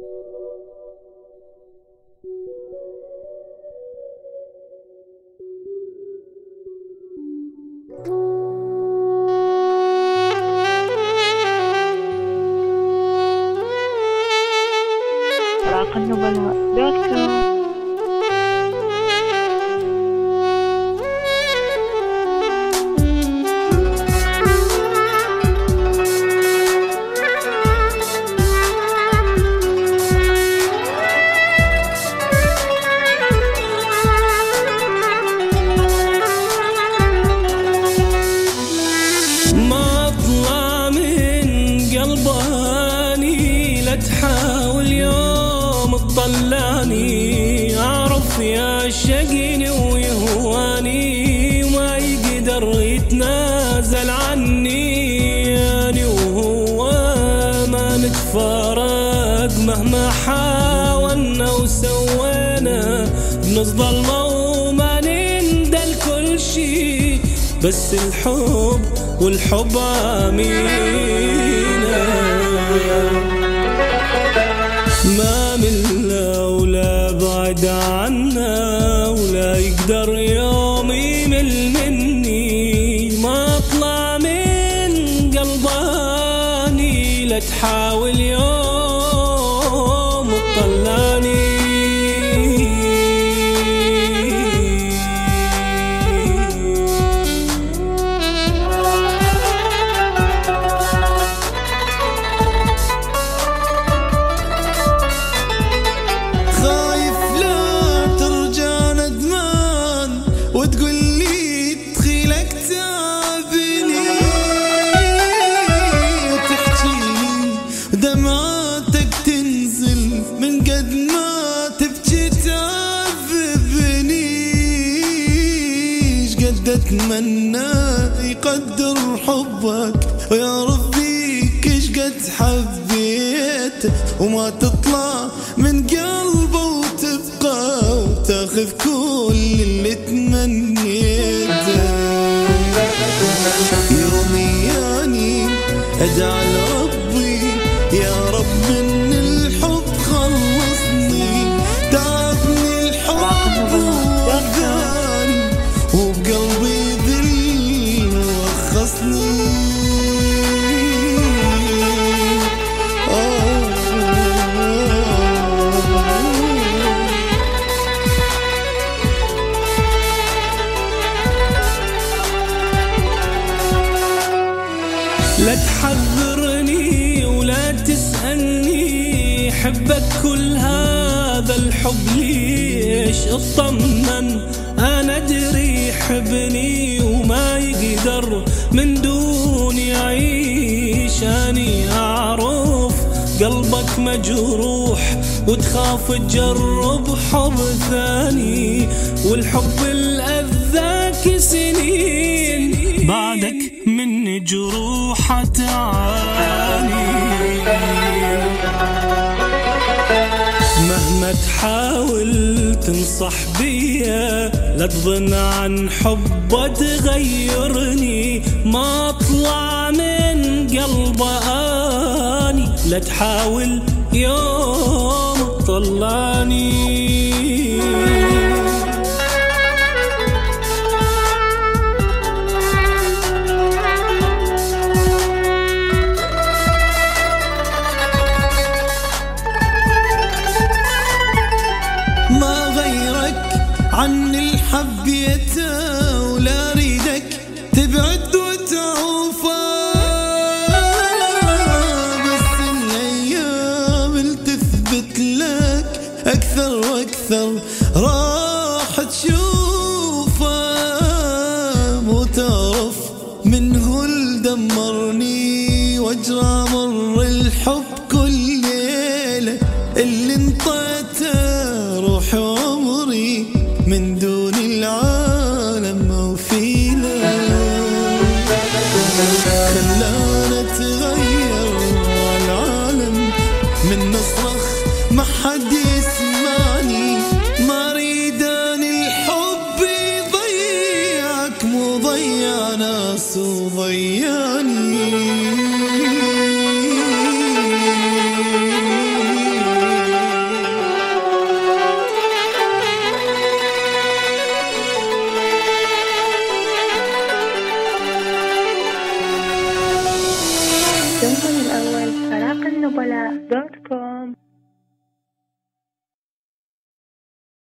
راقنبلها.com. تحاول يوم تطلعني، أعرف يا شقيني ويهواني، وما يقدر يتنازل عني. أنا وهو ما نتفارق مهما حاولنا وسوينا، بنظل وما نندل كل شي، بس الحب والحب عمينا. ما منا ولا بعد عنا، ولا يقدر يوم يمل مني، ما اطلع من قلباني، لا تحاول يوم تطلعني. وتقول لي دخيلك تعبني، وتحكي لي دمعاتك تنزل من قد ما تبكي تعذبني. قد اتمنى يقدر حبك ويعرف بيك ايش قد حبيت، وما تطلع من قلبه وتبقى وتاخذ كل اللي تمنيته. يومياني ادعى لربي يا رب ان الحب خلصني، تعبني الحب وغاني، وبقلبي ذل وخصني. لا تحذرني ولا تسألني، حبك كل هذا الحب ليش؟ اطمن أنا أدري يحبني، وما يقدر من دوني يعيش. أني أعرف قلبك مجروح، وتخاف تجرب حب ثاني، والحب الأذاك سنين، بعدك من جروح تعاني. مهما تحاول تنصح بيا، لا تظن عن حبه تغيرني، ما اطلع من قلبه اني، لا تحاول يوم تطلعني. ما غيرك عن الحبيته، ولا ريدك تبعد وتعوفه، بس الايام اللي تثبت لك اكثر واكثر راح تشوفه. مو تعرف منه اللي دمرني، واجرى مر الحب كل ليله، اللي انطيته روحي وعمري من دون العالم موفيله. خلانا نتغير العالم من نصرخ ما حد يسمعني، ما اريد ان الحب يضيعك، مو ضيع ناس وضيعني. النبلاء.com.